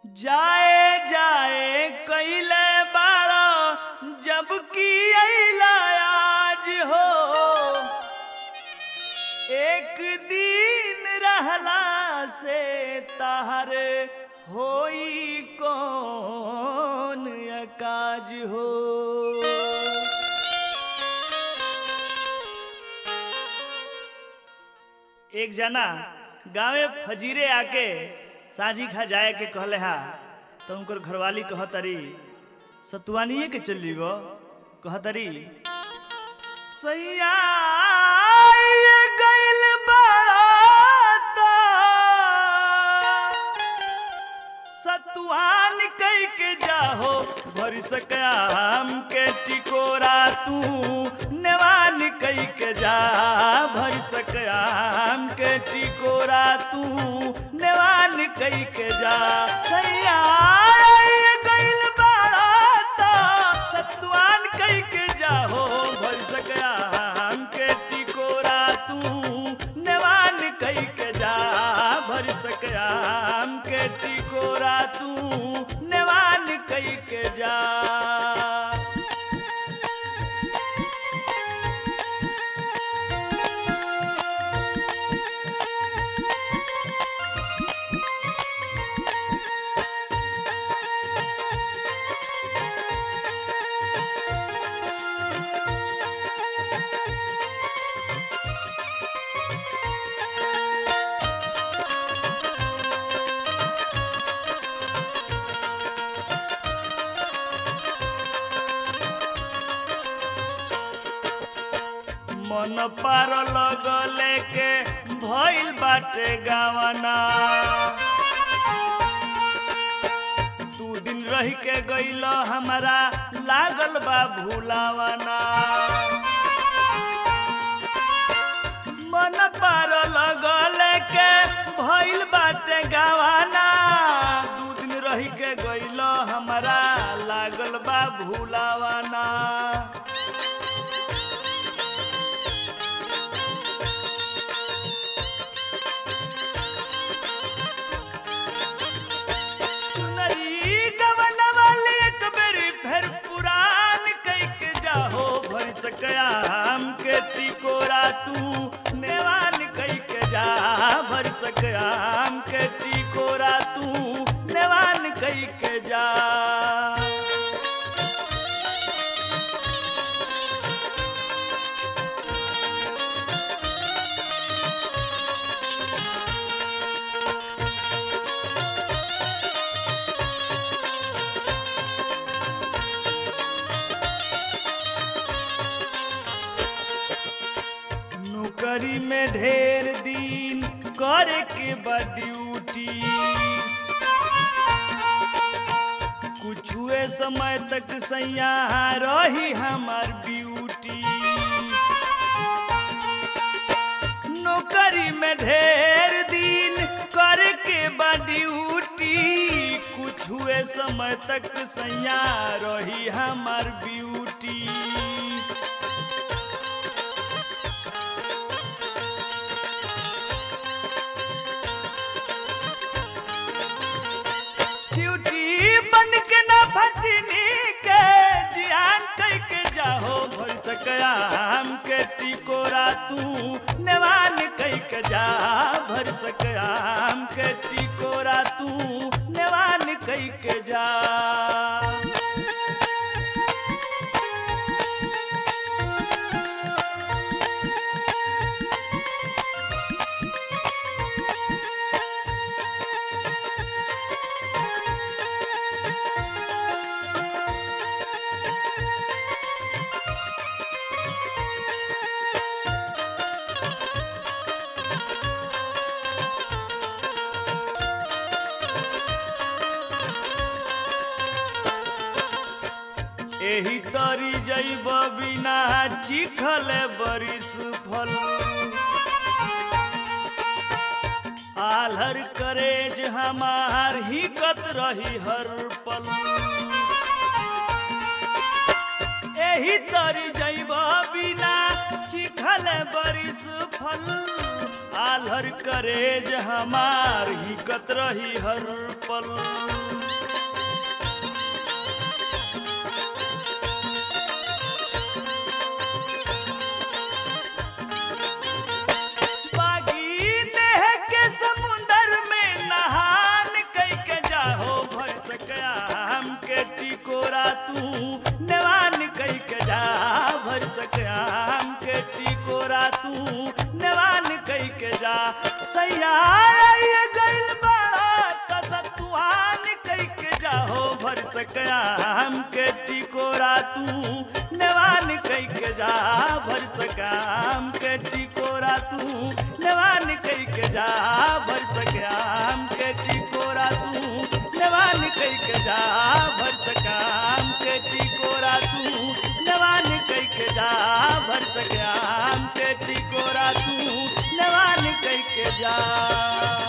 जाए जाए कइले बारो जबकि अइला आज हो। एक दिन रहला से ताहर होई कौन अकाज हो। एक जना गाँवे फजीरे आके साझी खा जाए के कहले हा तो उनकर घरवाली कहतरी सतुआनिए के चली गो। कहतरी सैया ये गइल बारात सतुआन कई के जाहो भर सकाम के टिकोरा तू नेवान कई के जा भर सकाम के टिकोरा तू नेवान कई के जा। सैया ये गइल बारात सतुआन कई के जाहो भर सकाम के टिकोरा तू नेवान कई के जा भर सकाम के टिकोरा तू नेवान कई के जा। मन पार लगले के भइल बाटे गावना। 2 दिन रह के गइल हमारा लागल बा भूलावना। मन पार लगले के भइल बाटे गावना। 2 दिन रह के गइल हमारा लागल बा भूलावना। सकाम के टिकोरा तू नेवान कई के जा भर सकाम के टिकोरा तू नेवान कई के जा। नौकरी में ढेर दिन करे के बा ड्यूटी। कुछुए समय तक सैया रही हमार ब्यूटी। नौकरी में ढेर दिन करे के बा ड्यूटी। कुछुए समय तक सैया रही हमार ब्यूटी। सकाम के टिकोरा तू नेवान कई के जा भर सकाम के टिकोरा तू नेवान कई के जा। एही तरी जैब बिना चिखल बरिस फल। आलहर करेज हमार हिकत रही हर पल। एही तरी जैब बिना चिखल भले बरिस फल आलर करेज हमार ही कत रही हर पल। बागी नेह के समुंदर में नहान कई के जाहो भर सकया हमके टिकोरा तू नेवान कई के जा भर सकया हमके टिकोरा तू नेवान कई के जा। सैया ये गइल बड़ा तसतुआन कई के जाहो भर सकया हमके टिकोरा तू नेवान कई के जा भर सका हमके टिकोरा तू नेवान कई के जा भर सका हमके टिकोरा तू नेवान कई के जा भर सका हमके टिकोरा तू नेवान कई के जा भर सका हमके टिकोरा तू नेवान कई के जा।